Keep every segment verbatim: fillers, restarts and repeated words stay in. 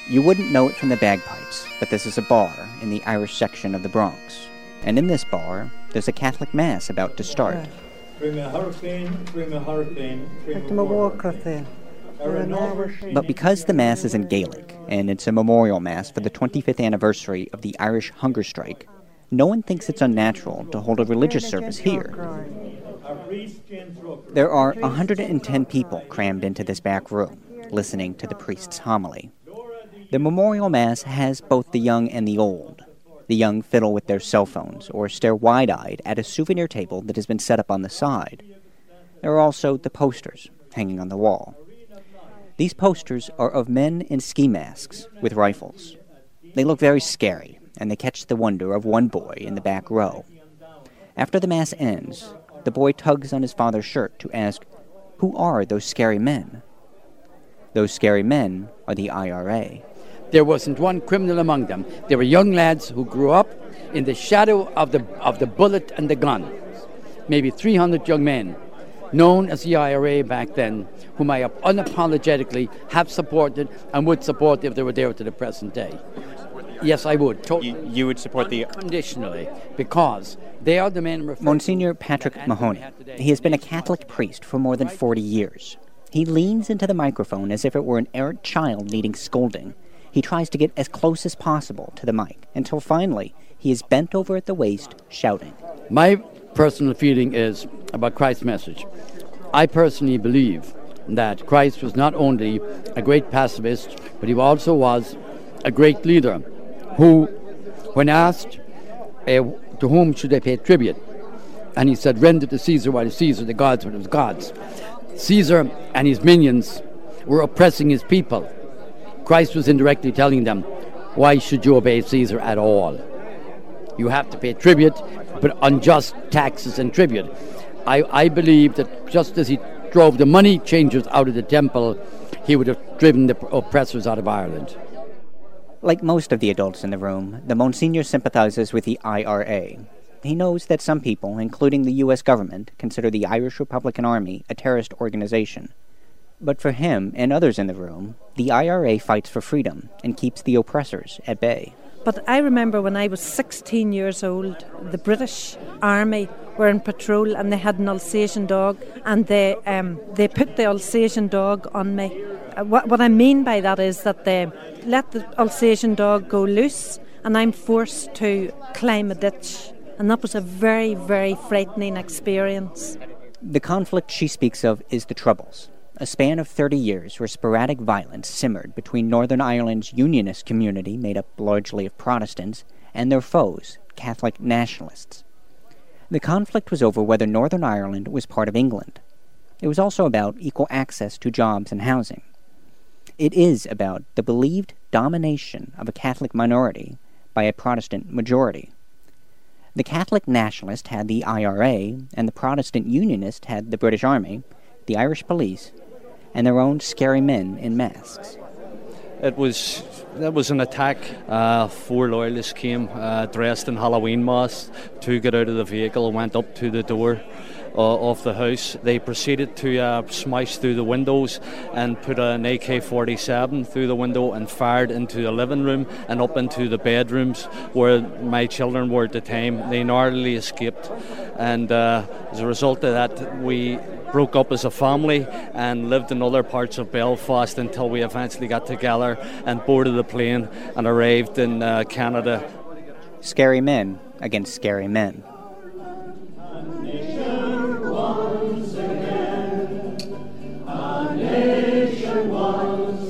You wouldn't know it from the bagpipes, but this is a bar in the Irish section of the Bronx. And in this bar, there's a Catholic Mass about to start. But because the Mass is in Gaelic, and it's a memorial Mass for the twenty-fifth anniversary of the Irish hunger strike, no one thinks it's unnatural to hold a religious service here. There are one hundred ten people crammed into this back room, listening to the priest's homily. The memorial Mass has both the young and the old. The young fiddle with their cell phones or stare wide-eyed at a souvenir table that has been set up on the side. There are also the posters hanging on the wall. These posters are of men in ski masks with rifles. They look very scary, and they catch the wonder of one boy in the back row. After the Mass ends, the boy tugs on his father's shirt to ask, "Who are those scary men?" Those scary men are the I R A. There wasn't one criminal among them. They were young lads who grew up in the shadow of the of the bullet and the gun. Maybe three hundred young men, known as the I R A back then, whom I unapologetically have supported and would support if they were there to the present day. Yes, I would. Totally. You, you would support the... Unconditionally, because they are the men... Monsignor Patrick Mahoney. He has been a Catholic priest for more than forty years. He leans into the microphone as if it were an errant child needing scolding. He tries to get as close as possible to the mic, until finally he is bent over at the waist, shouting. My personal feeling is about Christ's message. I personally believe that Christ was not only a great pacifist, but he also was a great leader who, when asked, uh, to whom should they pay tribute? And he said, render to Caesar what is Caesar, the gods what is gods. Caesar and his minions were oppressing his people. Christ was indirectly telling them, why should you obey Caesar at all? You have to pay tribute, but unjust taxes and tribute. I, I believe that just as he drove the money changers out of the temple, he would have driven the oppressors out of Ireland. Like most of the adults in the room, the Monsignor sympathizes with the I R A. He knows that some people, including the U S government, consider the Irish Republican Army a terrorist organization. But for him and others in the room, the I R A fights for freedom and keeps the oppressors at bay. But I remember when I was sixteen years old, the British Army were in patrol and they had an Alsatian dog, and they um, they put the Alsatian dog on me. Uh, what, what I mean by that is that they let the Alsatian dog go loose, and I'm forced to climb a ditch. And that was a very, very frightening experience. The conflict she speaks of is the Troubles, a span of thirty years where sporadic violence simmered between Northern Ireland's Unionist community, made up largely of Protestants, and their foes, Catholic nationalists. The conflict was over whether Northern Ireland was part of England. It was also about equal access to jobs and housing. It is about the believed domination of a Catholic minority by a Protestant majority. The Catholic nationalist had the I R A, and the Protestant Unionist had the British Army, the Irish police, and their own scary men in masks. It was that was an attack. Uh, four loyalists came uh, dressed in Halloween masks, took it out of the vehicle and went up to the door uh, of the house. They proceeded to uh, smash through the windows and put an A K forty-seven through the window and fired into the living room and up into the bedrooms where my children were at the time. They narrowly escaped, and uh, as a result of that, we broke up as a family and lived in other parts of Belfast until we eventually got together and boarded the plane and arrived in uh, Canada. Scary men against scary men. A nation once again, a nation once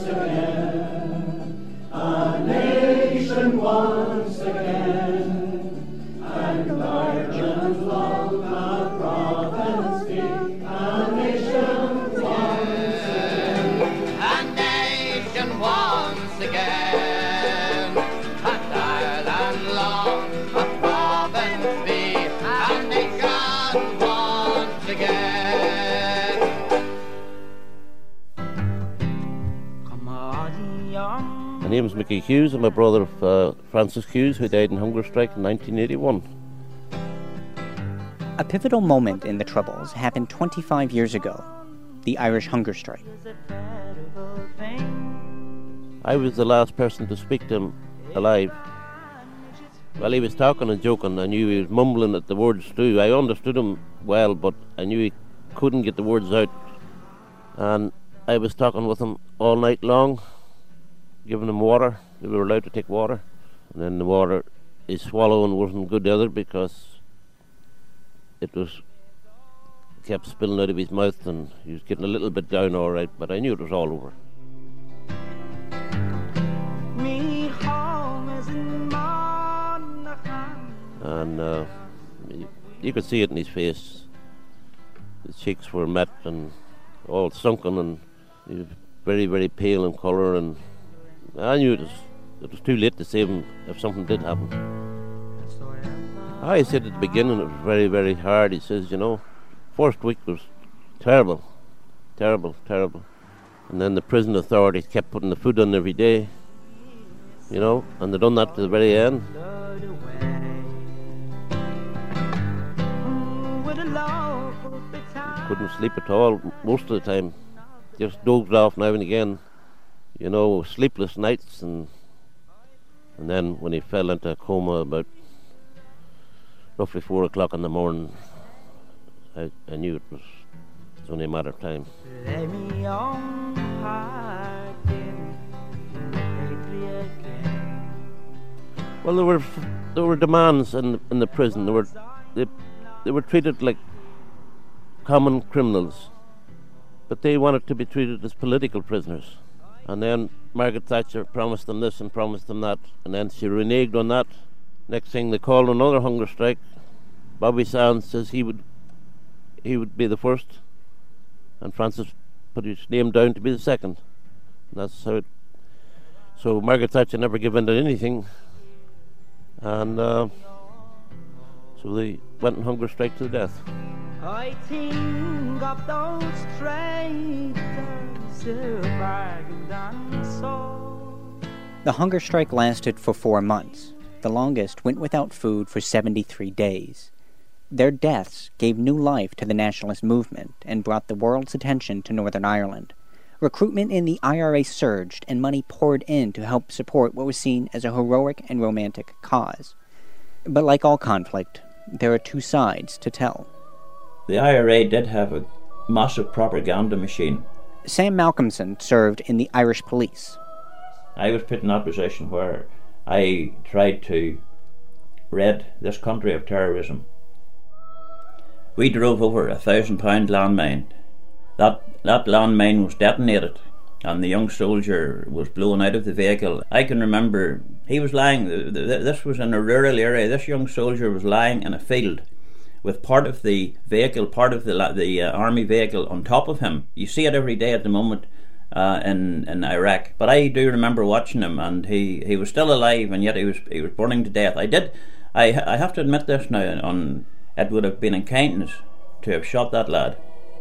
again, a nation once again, and Ireland's long a province be. My name is Mickey Hughes and my brother uh, Francis Hughes, who died in hunger strike in nineteen eighty-one. A pivotal moment in the Troubles happened twenty-five years ago, the Irish hunger strike. I was the last person to speak to him alive. Well, he was talking and joking. I knew he was mumbling at the words too. I understood him well, but I knew he couldn't get the words out. And I was talking with him all night long, giving him water. We were allowed to take water. And then the water, his swallowing wasn't good either because it was kept spilling out of his mouth and he was getting a little bit down all right, but I knew it was all over. And uh, you, you could see it in his face. His cheeks were met and all sunken, and he was very, very pale in colour, and I knew it was, it was too late to save him if something did happen. I said at the beginning it was very, very hard. He says, you know, first week was terrible, terrible, terrible. And then the prison authorities kept putting the food on every day, you know, and they done that to the very end. Couldn't sleep at all most of the time. Just dozed off now and again, you know, sleepless nights, and and then when he fell into a coma about roughly four o'clock in the morning, I, I knew it was, it was only a matter of time. Well, there were there were demands in in the prison. They were they they were treated like common criminals, but they wanted to be treated as political prisoners. And then Margaret Thatcher promised them this and promised them that, and then she reneged on that. Next thing, they called another hunger strike. Bobby Sands says he would he would be the first, and Francis put his name down to be the second. And that's how it. So Margaret Thatcher never gave in to anything, and uh, so they went on hunger strike to the death. I think of those traitors who bargained and sold. The hunger strike lasted for four months. The longest went without food for seventy-three days. Their deaths gave new life to the nationalist movement and brought the world's attention to Northern Ireland. Recruitment in the I R A surged, and money poured in to help support what was seen as a heroic and romantic cause. But like all conflict, there are two sides to tell. The I R A did have a massive propaganda machine. Sam Malcolmson served in the Irish police. I was put in that position where I tried to rid this country of terrorism. We drove over a thousand pound landmine. That, that landmine was detonated and the young soldier was blown out of the vehicle. I can remember he was lying, this was in a rural area, this young soldier was lying in a field with part of the vehicle, part of the the uh, army vehicle on top of him. You see it every day at the moment uh, in in Iraq. But I do remember watching him, and he, he was still alive, and yet he was he was burning to death. I did, I I have to admit this now. On it would have been in kindness to have shot that lad.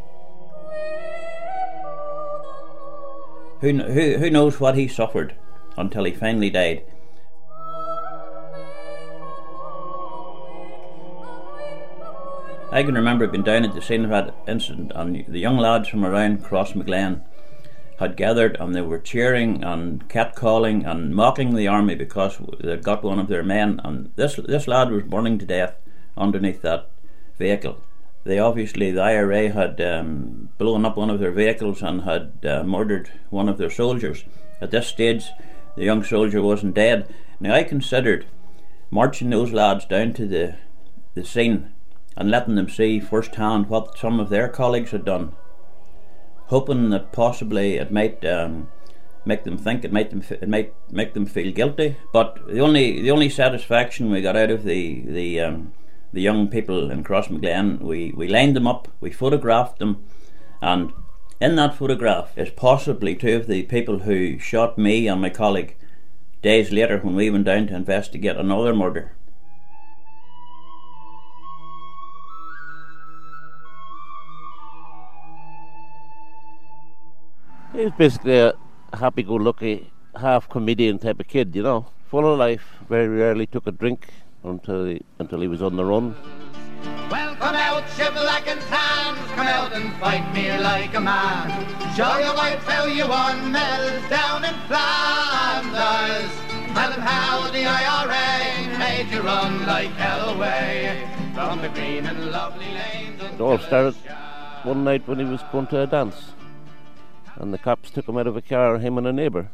Who who who knows what he suffered until he finally died. I can remember being down at the scene of that incident, and the young lads from around Crossmaglen had gathered, and they were cheering and catcalling and mocking the army because they got one of their men, and this this lad was burning to death underneath that vehicle. They obviously, the I R A had um, blown up one of their vehicles and had uh, murdered one of their soldiers. At this stage, the young soldier wasn't dead. Now I considered marching those lads down to the the scene and letting them see firsthand what some of their colleagues had done, hoping that possibly it might um, make them think, it might them, it might make them feel guilty. But the only the only satisfaction we got out of the the um, the young people in Crossmaglen, we we lined them up, we photographed them, and in that photograph is possibly two of the people who shot me and my colleague days later when we went down to investigate another murder. He was basically a happy-go-lucky, half-comedian type of kid, you know, full of life. Very rarely took a drink until he, until he was on the run. Welcome out. out, you black and tans, come out and fight me like a man. Show your wife how you won medals down in Flanders. Tell them how the I R A made you run like hell away from the green and lovely lanes. It all started one night when he was going to a dance, and the cops took him out of a car, him and a neighbour,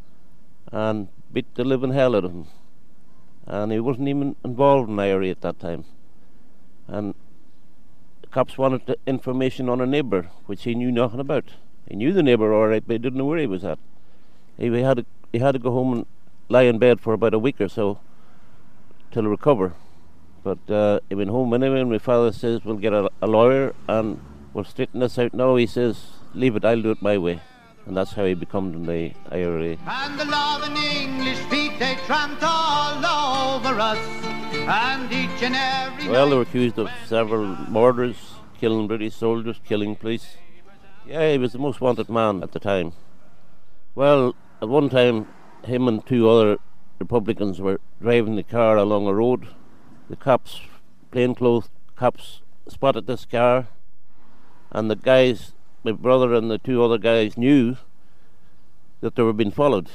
and beat the living hell out of him. And he wasn't even involved in I R A at that time. And the cops wanted the information on a neighbour, which he knew nothing about. He knew the neighbour all right, but he didn't know where he was at. He had to, he had to go home and lie in bed for about a week or so till recover. But uh, he went home anyway, and my father says, we'll get a, a lawyer and we'll straighten this out now. He says, leave it, I'll do it my way. And that's how he became the I R A. And the loving English feet, they tramped all over us, and each and every Well, they were accused of several murders, killing British soldiers, killing police. Yeah, he was the most wanted man at the time. Well, at one time, him and two other Republicans were driving the car along a road. The cops, plainclothes cops, spotted this car, and the guys, my brother and the two other guys, knew that they were being followed.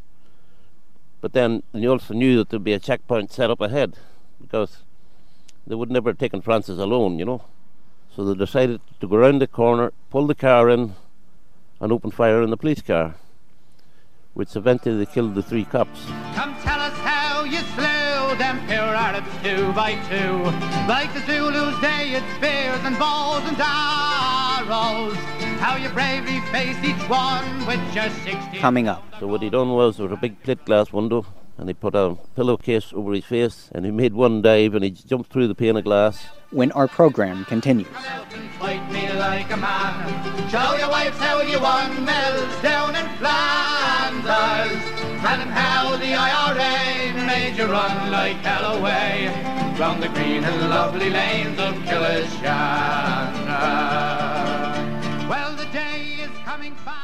But then they also knew that there'd be a checkpoint set up ahead, because they would never have taken Francis alone, you know. So they decided to go around the corner, pull the car in, and open fire on the police car, which eventually they killed the three cops. Come tell us how you slew them pure Arabs two by two, like the Zulus they had spears and bows and arrows. How you bravely faced each one with your sixteen. Coming up. So what he done was, there was a big plate glass window, and he put a pillowcase over his face, and he made one dive, and he jumped through the pane of glass. When our program continues. Fight me like a man. Show your wives how you won medals down in Flanders. Tell them how the I R A made you run like hell away round the green and lovely lanes of Killishanna. Well, the day is coming fast.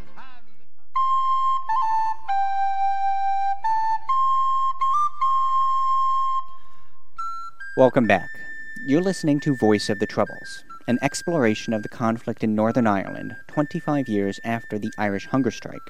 Welcome back. You're listening to Voice of the Troubles, an exploration of the conflict in Northern Ireland twenty-five years after the Irish hunger strike.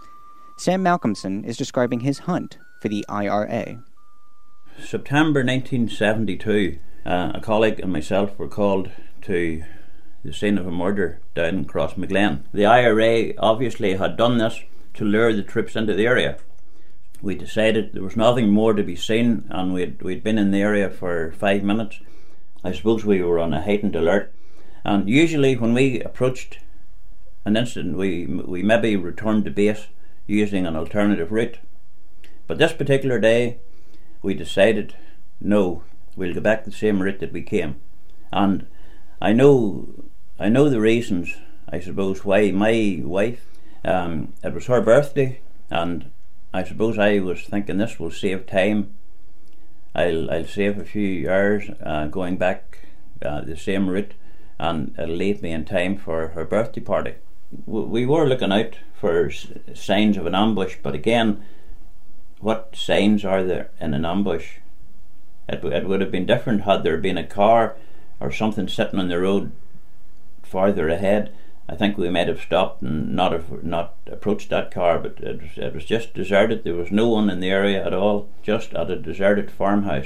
Sam Malcolmson is describing his hunt for the I R A. September nineteen seventy-two, uh, a colleague and myself were called to the scene of a murder down in Crossmaglen. The I R A obviously had done this to lure the troops into the area. We decided there was nothing more to be seen, and we'd, we'd been in the area for five minutes. I suppose we were on a heightened alert, and usually when we approached an incident we, we maybe returned to base using an alternative route. But this particular day we decided, no, we'll go back the same route that we came. And I know I know the reasons, I suppose, why my wife, um, it was her birthday, and I suppose I was thinking this will save time. I'll I'll save a few hours uh, going back uh, the same route, and it'll leave me in time for her birthday party. W- we were looking out for s- signs of an ambush, but again, what signs are there in an ambush? It, w- it would have been different had there been a car or something sitting on the road farther ahead. I think we might have stopped and not have, not approached that car, but it was, it was just deserted. There was no one in the area at all, just at a deserted farmhouse,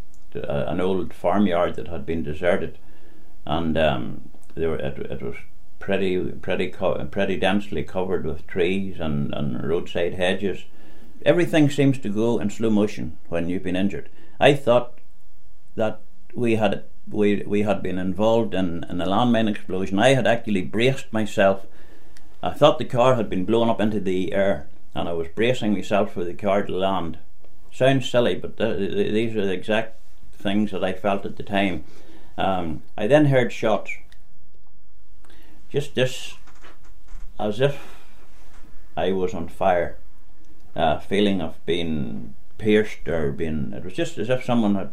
an old farmyard that had been deserted, and um, there were, it, it was pretty pretty co- pretty densely covered with trees and, and roadside hedges. Everything seems to go in slow motion when you've been injured. I thought that we had we we had been involved in, in a landmine explosion. I had actually braced myself. I thought the car had been blown up into the air, and I was bracing myself for the car to land. Sounds silly, but th- th- these are the exact things that I felt at the time. Um, I then heard shots. Just this, as if I was on fire. Uh, feeling of being pierced or being, it was just as if someone had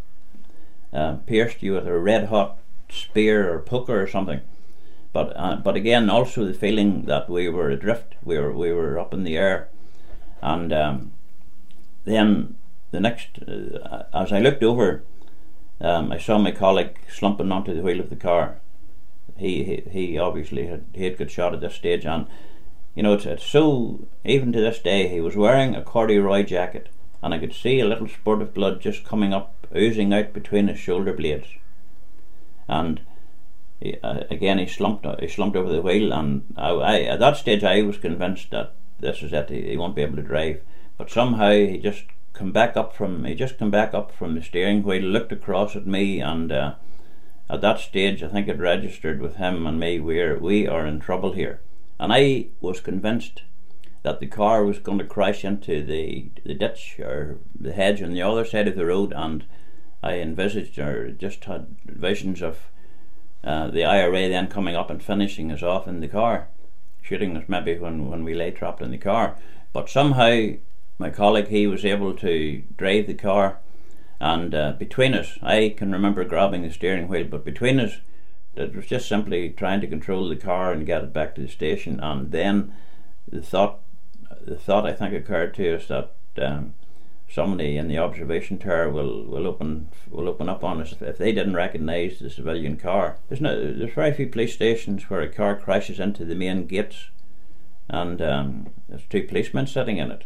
uh, pierced you with a red hot spear or poker or something. But uh, but again, also the feeling that we were adrift, we were we were up in the air, and um, then the next, uh, as I looked over, um, I saw my colleague slumping onto the wheel of the car. He he, he obviously had he had got shot at this stage, and you know it's, it's so, even to this day, he was wearing a corduroy jacket, and I could see a little spurt of blood just coming up, oozing out between his shoulder blades. And he, uh, again, he slumped he slumped over the wheel, and I, I, at that stage I was convinced that this is it. He, he won't be able to drive. But somehow he just come back up from he just come back up from the steering wheel, looked across at me, and uh, at that stage I think it registered with him and me, we're we are in trouble here. And I was convinced that the car was going to crash into the the ditch or the hedge on the other side of the road, and I envisaged or just had visions of uh, the I R A then coming up and finishing us off in the car, shooting us maybe when, when we lay trapped in the car. But somehow my colleague, he was able to drive the car, and uh, between us, I can remember grabbing the steering wheel, but between us it was just simply trying to control the car and get it back to the station. And then the thought the thought I think occurred to us that um, somebody in the observation tower will, will open will open up on us if they didn't recognise the civilian car. There's no there's very few police stations where a car crashes into the main gates and um, there's two policemen sitting in it.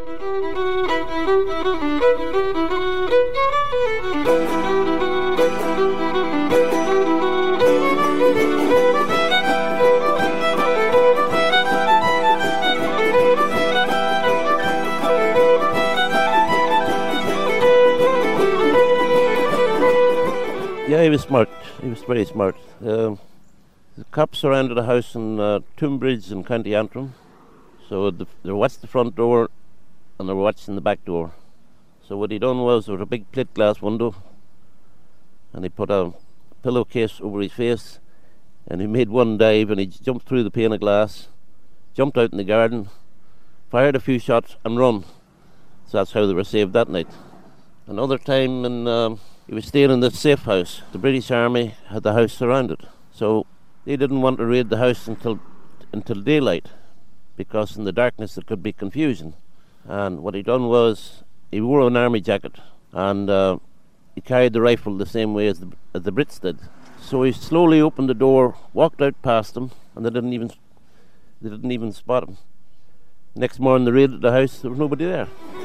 Yeah, he was smart. He was very smart. Uh, the cops surrounded a house in uh, Tombridge in County Antrim. So the, they watched the front door and they were watching the back door. So what he done was, there was a big plate glass window, and he put a pillowcase over his face, and he made one dive, and he jumped through the pane of glass, jumped out in the garden, fired a few shots and run. So that's how they were saved that night. Another time, in, um, he was staying in this safe house. The British Army had the house surrounded, so they didn't want to raid the house until until daylight, because in the darkness there could be confusion. And what he done was, he wore an army jacket, and uh, he carried the rifle the same way as the, as the Brits did. So he slowly opened the door, walked out past them, and they didn't even they didn't even spot him. Next morning they raided the house. There was nobody there.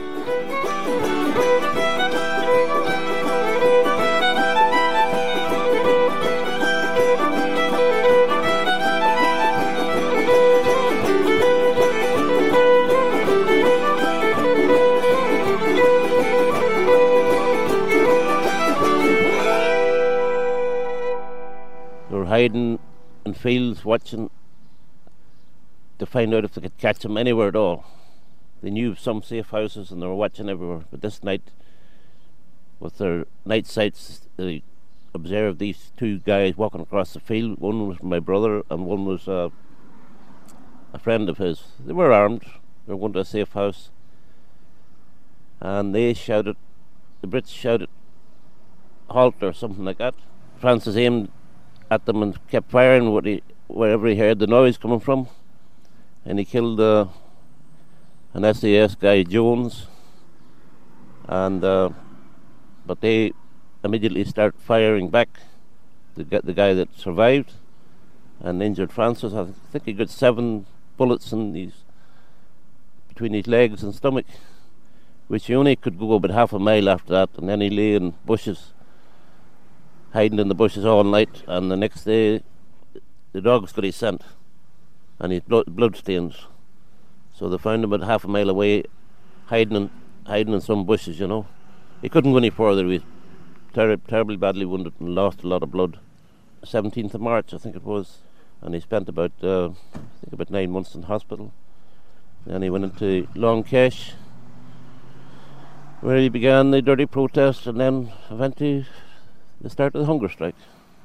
Hiding in fields, watching to find out if they could catch him anywhere at all. They knew of some safe houses and they were watching everywhere. But this night, with their night sights, they observed these two guys walking across the field. One was my brother and one was uh, a friend of his. They were armed. They were going to a safe house. And they shouted, the Brits shouted, halt or something like that. Francis aimed at them and kept firing what he, wherever he heard the noise coming from, and he killed uh, an S A S guy, Jones, and uh, but they immediately start firing back. The, the guy that survived and injured Francis, I think he got seven bullets in his, between his legs and stomach, which he only could go about half a mile after that, and then he lay in bushes, hiding in the bushes all night. And the next day the dogs got his scent and his blood, blood stains, so they found him about half a mile away, hiding in, hiding in some bushes, you know. He couldn't go any further. He was ter- terribly badly wounded and lost a lot of blood. seventeenth of March I think it was, and he spent about uh, I think about nine months in hospital. Then he went into Long Kesh, where he began the dirty protest, and then eventually the start of the hunger strike.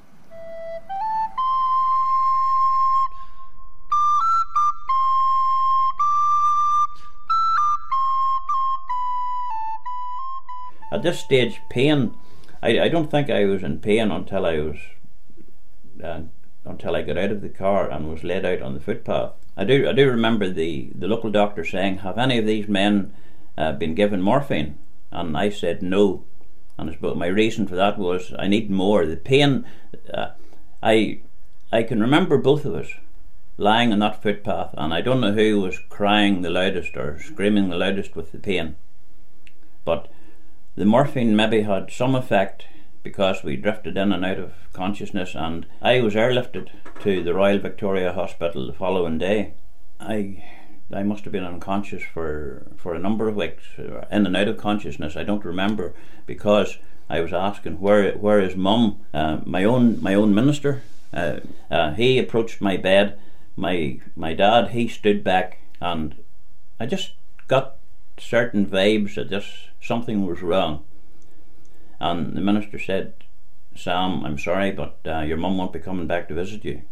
At this stage, pain, I, I don't think I was in pain until I was uh, until I got out of the car and was laid out on the footpath. I do I do remember the, the local doctor saying, have any of these men uh, been given morphine? And I said no. And I suppose my reason for that was I need more. The pain, uh, I, I can remember both of us lying on that footpath, and I don't know who was crying the loudest or screaming the loudest with the pain. But the morphine maybe had some effect because we drifted in and out of consciousness, and I was airlifted to the Royal Victoria Hospital the following day. I I must have been unconscious for, for a number of weeks, in and out of consciousness. I don't remember, because I was asking, where where is Mum? Uh, my own my own minister. Uh, uh, he approached my bed. My my dad, he stood back, and I just got certain vibes that just something was wrong. And the minister said, "Sam, I'm sorry, but uh, your mum won't be coming back to visit you."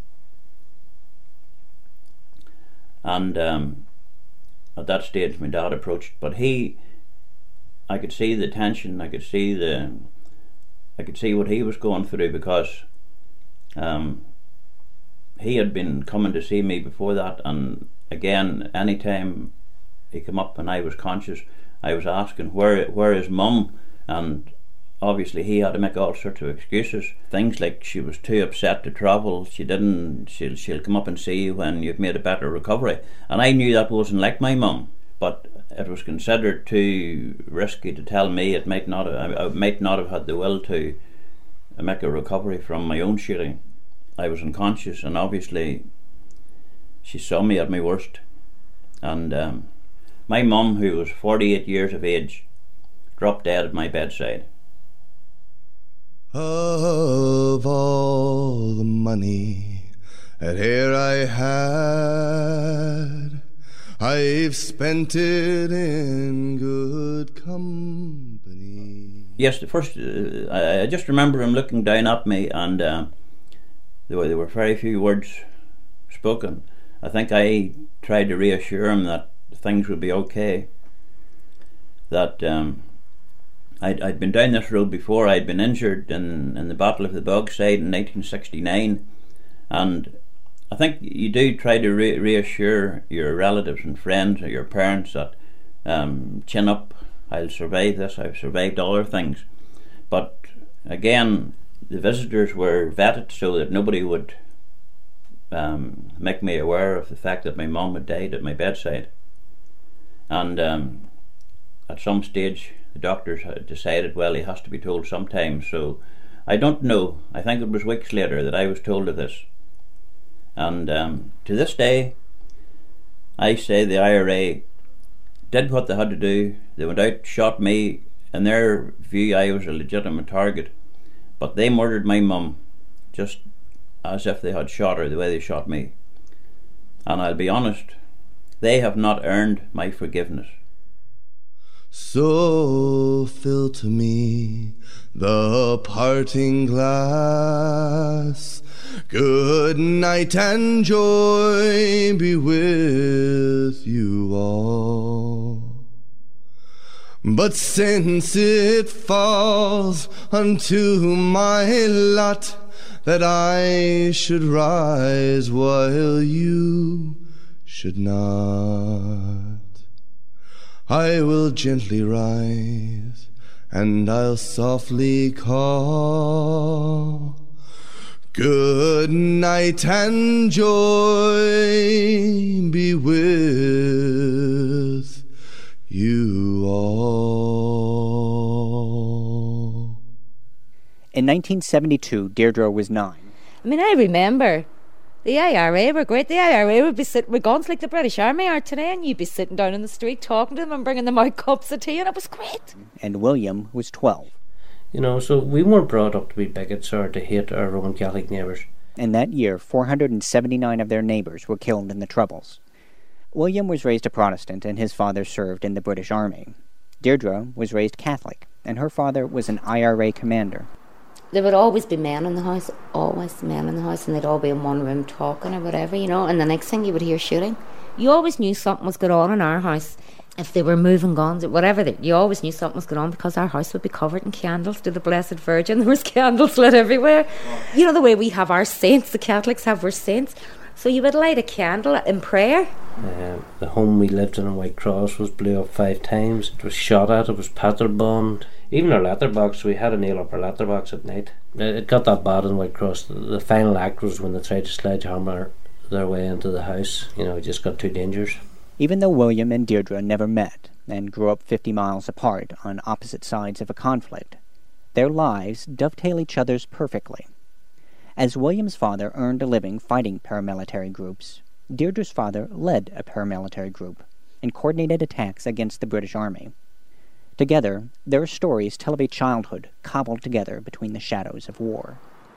And um, at that stage my dad approached, but he, I could see the tension, I could see the, I could see what he was going through, because um, he had been coming to see me before that, and again, any time he came up and I was conscious, I was asking, where where is Mum? And obviously he had to make all sorts of excuses, things like she was too upset to travel, she didn't, she'll, she'll come up and see you when you've made a better recovery. And I knew that wasn't like my mum, but it was considered too risky to tell me. It might not have, I might not have had the will to make a recovery from my own shooting. I was unconscious, and obviously she saw me at my worst. And um, my mum, who was forty-eight years of age, dropped dead at my bedside. Of all the money that e'er I had, I've spent it in good company. Yes, the first, uh, I, I just remember him looking down at me, and uh, there, were, there were very few words spoken. I think I tried to reassure him that things would be okay, that um, I'd, I'd been down this road before. I'd been injured in, in the Battle of the Bogside in nineteen sixty-nine, and I think you do try to re- reassure your relatives and friends or your parents that um, chin up, I'll survive this, I've survived other things. But again, the visitors were vetted so that nobody would um, make me aware of the fact that my mum had died at my bedside. And um, at some stage the doctors had decided, well, he has to be told sometime. So I don't know, I think it was weeks later that I was told of this. And um, to this day, I say the I R A did what they had to do. They went out, shot me. In their view, I was a legitimate target, but they murdered my mum just as if they had shot her the way they shot me. And I'll be honest, they have not earned my forgiveness. So fill to me the parting glass. Good night and joy be with you all. But since it falls unto my lot that I should rise while you should not, I will gently rise, and I'll softly call. Good night and joy be with you all. In nineteen seventy-two, Deirdre was nine. I mean, I remember the I R A were great. The I R A would be sitting with guns like the British Army are today, and you'd be sitting down in the street talking to them and bringing them out cups of tea, and it was great. And William was twelve. You know, so we weren't brought up to be bigots or to hate our Roman Catholic neighbours. In that year, four hundred seventy-nine of their neighbours were killed in the Troubles. William was raised a Protestant, and his father served in the British Army. Deirdre was raised Catholic, and her father was an I R A commander. There would always be men in the house, always men in the house, and they'd all be in one room talking or whatever, you know, and the next thing you would hear shooting. You always knew something was going on in our house. If they were moving guns or whatever, they, you always knew something was going on, because our house would be covered in candles to the Blessed Virgin. There was candles lit everywhere. You know the way we have our saints, the Catholics have our saints. So you would light a candle in prayer. Uh, the home we lived in in Whitecross was blew up five times. It was shot at, it was patter bombed. Even our letterbox, we had to nail up our letterbox at night. It, it got that bad in Whitecross. The, the final act was when they tried to sledgehammer their way into the house. You know, it just got too dangerous. Even though William and Deirdre never met and grew up fifty miles apart on opposite sides of a conflict, their lives dovetail each other's perfectly. As William's father earned a living fighting paramilitary groups, Deirdre's father led a paramilitary group and coordinated attacks against the British Army. Together, their stories tell of a childhood cobbled together between the shadows of war.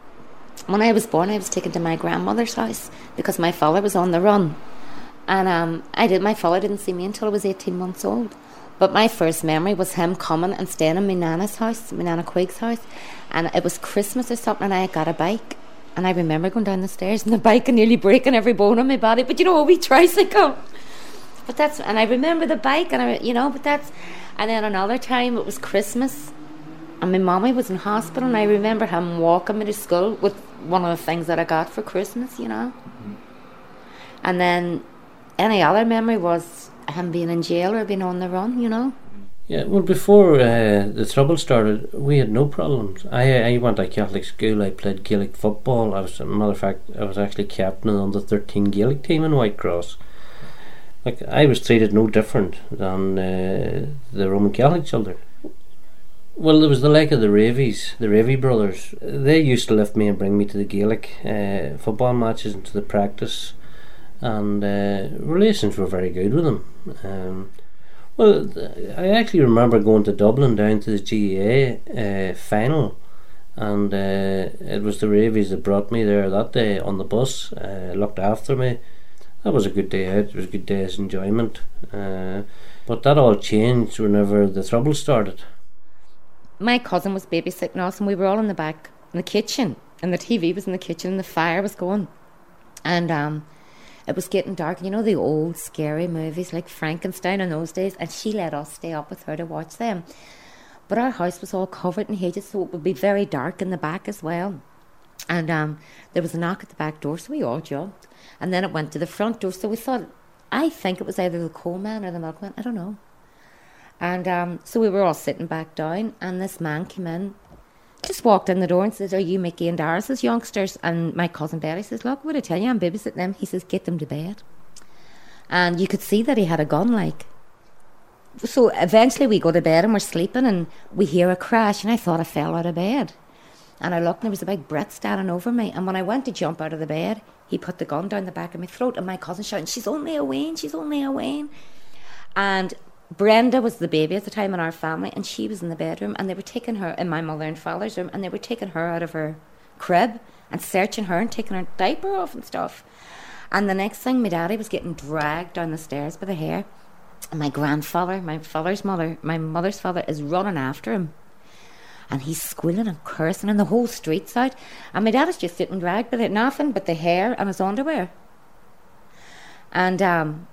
When I was born, I was taken to my grandmother's house because my father was on the run. And um, I did. My father didn't see me until I was eighteen months old. But my first memory was him coming and staying in my nana's house, my nana Quig's house. And it was Christmas or something, and I had got a bike. And I remember going down the stairs and the bike and nearly breaking every bone in my body. But you know, a wee tricycle. But that's, and I remember the bike, and I, you know, but that's, and then another time it was Christmas, and my mommy was in hospital, and I remember him walking me to school with one of the things that I got for Christmas, you know. Mm-hmm. And then any other memory was him being in jail or being on the run, you know. Yeah, well, before uh, the trouble started, we had no problems. I I went to Catholic school. I played Gaelic football. I was, as a matter of fact, I was actually captain of the under thirteen Gaelic team in Whitecross. Like, I was treated no different than uh, the Roman Catholic children. Well, there was the like of the Ravies, the Ravy brothers. They used to lift me and bring me to the Gaelic uh, football matches and to the practice, and uh, relations were very good with them. Um, well, I actually remember going to Dublin down to the G A A uh, final, and uh, it was the Ravies that brought me there that day on the bus, uh, looked after me. That was a good day out. It was a good day's enjoyment. Uh, but that all changed whenever the trouble started. My cousin was babysitting us, and we were all in the back in the kitchen, and the T V was in the kitchen, and the fire was going, and um, it was getting dark. You know the old scary movies like Frankenstein in those days, and she let us stay up with her to watch them. But our house was all covered in hedges, so it would be very dark in the back as well. And um, there was a knock at the back door, so we all jumped. And then it went to the front door, so we thought, I think it was either the coal man or the milkman, I don't know. And um, so we were all sitting back down, and this man came in, just walked in the door and says, "Are you Mickey and Darius's youngsters?" And my cousin Betty says, "Look, what I tell you, I'm babysitting them." He says, "Get them to bed." And you could see that he had a gun, like. So eventually we go to bed and we're sleeping, and we hear a crash, and I thought I fell out of bed. And I looked, and there was a big Brit standing over me. And when I went to jump out of the bed, he put the gun down the back of my throat, and my cousin shouting, "She's only a Wayne, she's only a Wayne." And Brenda was the baby at the time in our family, and she was in the bedroom, and they were taking her in my mother and father's room, and they were taking her out of her crib and searching her and taking her diaper off and stuff. And the next thing, my daddy was getting dragged down the stairs by the hair, and my grandfather, my father's mother, my mother's father, is running after him. And he's squealing and cursing, and the whole street's out. And my dad is just sitting dragged by nothing but the hair and his underwear. And um,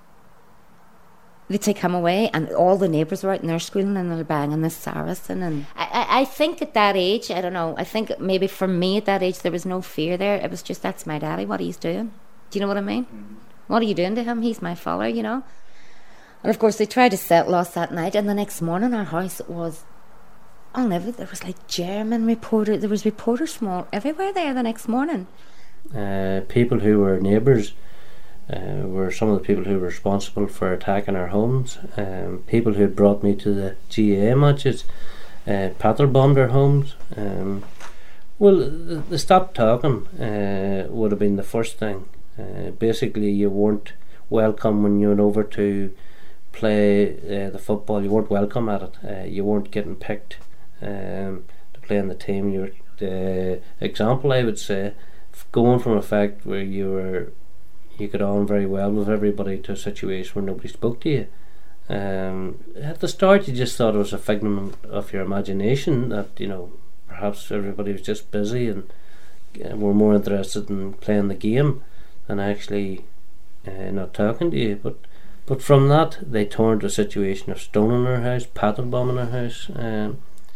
they take him away, and all the neighbours are out, and they're squealing and they're banging the Saracen. And I, I, I think at that age, I don't know, I think maybe for me at that age there was no fear there. It was just, that's my daddy, what he's doing. Do you know what I mean? Mm-hmm. What are you doing to him? He's my fella, you know. And of course they tried to settle us that night, and the next morning our house was, I'll never, there was like German reporters, there was reporters from all everywhere there the next morning. Uh, people who were neighbours uh, were some of the people who were responsible for attacking our homes. Um, people who had brought me to the G A A matches, uh, patter bombed our homes. Um, well, the, the stop talking uh, would have been the first thing. Uh, basically, you weren't welcome when you went over to play uh, the football. You weren't welcome at it. Uh, you weren't getting picked Um, to play in the team. Your the example, I would say, going from a fact where you were you got on very well with everybody to a situation where nobody spoke to you. Um, at the start, you just thought it was a figment of your imagination, that you know perhaps everybody was just busy and uh, were more interested in playing the game than actually uh, not talking to you. But but from that, they turned to a situation of stoning our house, pattern bombing our house. Um,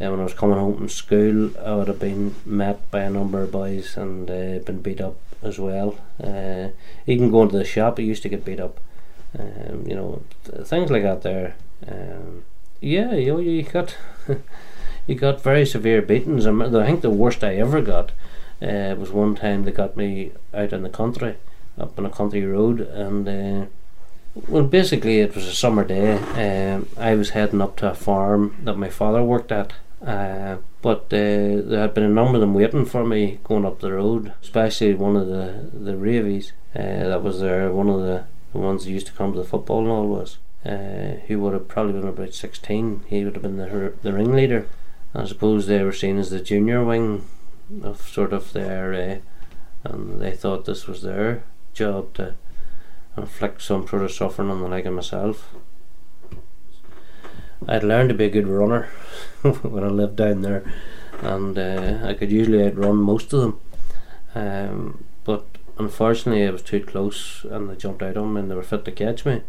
And when I was coming home from school, I would have been met by a number of boys and uh, been beat up as well. Uh, even going to the shop, I used to get beat up. Um, you know, th- things like that there. Um, yeah, you know, you got you got very severe beatings. I think the worst I ever got uh, was one time they got me out in the country, up on a country road, and uh, well, basically it was a summer day. Um, I was heading up to a farm that my father worked at, uh, but uh, there had been a number of them waiting for me going up the road, especially one of the the ravies uh, that was there, one of the, the ones that used to come to the football and all was. Uh, he would have probably been about sixteen. He would have been the the ringleader. I suppose they were seen as the junior wing of sort of their, uh, and they thought this was their job to inflict some sort of suffering on the like of myself. I'd learned to be a good runner when I lived down there, and uh, I could usually outrun most of them. Um, but unfortunately, I was too close, and they jumped out on me, and they were fit to catch me.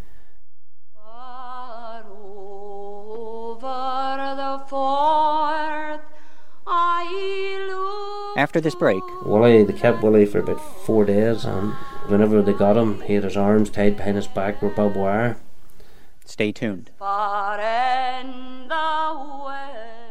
After this break, Willie, they kept Willie for about four days, and whenever they got him, he had his arms tied behind his back with barbed wire. Stay tuned. Far in the west.